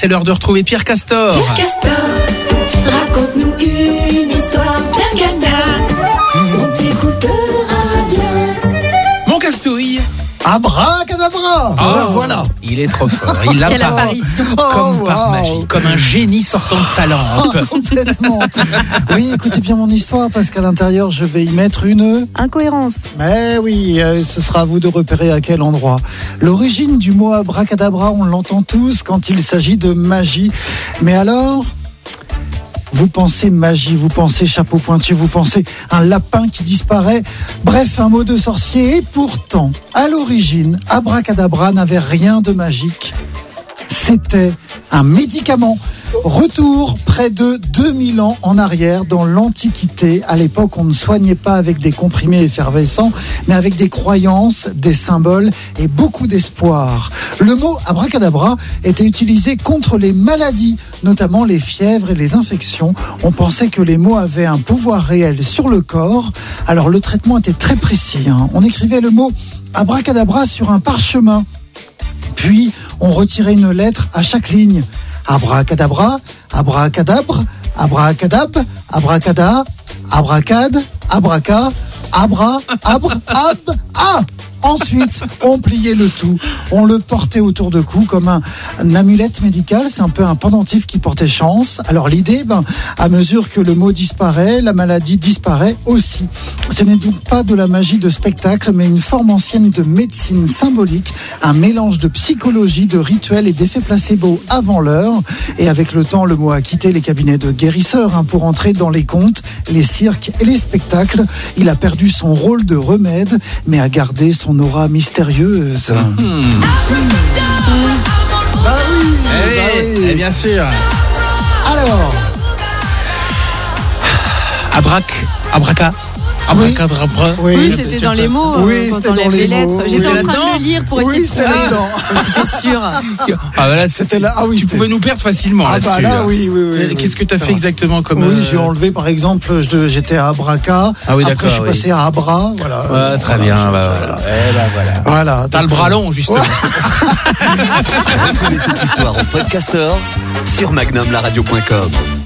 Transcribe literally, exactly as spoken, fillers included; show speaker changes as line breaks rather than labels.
c'est l'heure de retrouver Pierre Castor.
Pierre Castor, raconte-nous une histoire. Pierre Castor, on t'écoutera bien.
Mon castouille.
Abracadabra.
Oh,
ben voilà.
Il est trop fort. Il
Quelle
apparaît
apparition.
comme
Oh,
par
wow.
magie, comme un génie sortant de sa lampe.
Ah, complètement. Oui, écoutez bien mon histoire parce qu'à l'intérieur, je vais y mettre une...
Incohérence.
Mais oui, euh, ce sera à vous de repérer à quel endroit. L'origine du mot abracadabra, on l'entend tous quand il s'agit de magie. Mais alors... Vous pensez magie, vous pensez chapeau pointu, vous pensez un lapin qui disparaît. Bref, un mot de sorcier. Et pourtant, à l'origine, abracadabra n'avait rien de magique. C'était un médicament. Retour près de deux mille ans en arrière dans l'Antiquité. À l'époque, on ne soignait pas avec des comprimés effervescents, mais avec des croyances, des symboles et beaucoup d'espoir. Le mot abracadabra était utilisé contre les maladies, notamment les fièvres et les infections. On pensait que les mots avaient un pouvoir réel sur le corps. Alors le traitement était très précis, hein. On écrivait le mot abracadabra sur un parchemin. Puis, on retirait une lettre à chaque ligne. Abracadabra, abracadabre, abracadab, abracada, abracade, abraca, abra, abre, ab, ah. Ensuite, on pliait le tout, on le portait autour de cou comme un, un amulette médical, c'est un peu un pendentif qui portait chance. Alors l'idée, ben, à mesure que le mot disparaît, la maladie disparaît aussi. Ce n'est donc pas de la magie de spectacle, mais une forme ancienne de médecine symbolique, un mélange de psychologie, de rituels et d'effets placebo avant l'heure. Et avec le temps, le mot a quitté les cabinets de guérisseurs hein, pour entrer dans les contes, les cirques et les spectacles. Il a perdu son rôle de remède, mais a gardé son aura mystérieuse.
Hmm.
Bah oui,
Eh,
bah oui.
eh bien sûr.
Alors,
Abrac, abraca, abracadabra.
oui,
Oui, c'était dans les mots.
Oui,
euh, quand
c'était
on
dans
lève
les
les lettres.
mots.
J'étais
Oui.
en train de le lire pour essayer
oui,
de
c'était
trouver.
là-dedans.
C'était sûr.
Ah, bah là,
C'était là. Ah oui,
tu
c'était-
pouvais nous perdre facilement
Ah
là-dessus.
bah là, oui, oui, oui.
Euh,
oui,
Qu'est-ce que tu as
ça
fait
va.
exactement comme
Oui,
euh,
j'ai enlevé par exemple, je- j'étais à Abraca.
Ah oui,
Après,
d'accord,
je suis
oui.
passé à Abra. Voilà.
Ouais, très
Voilà,
bien.
je-
Bah, voilà. Eh ben, voilà.
Voilà.
T'as le
donc,
bras long justement.
Retrouvez cette histoire en podcastor sur magnum la radio point com.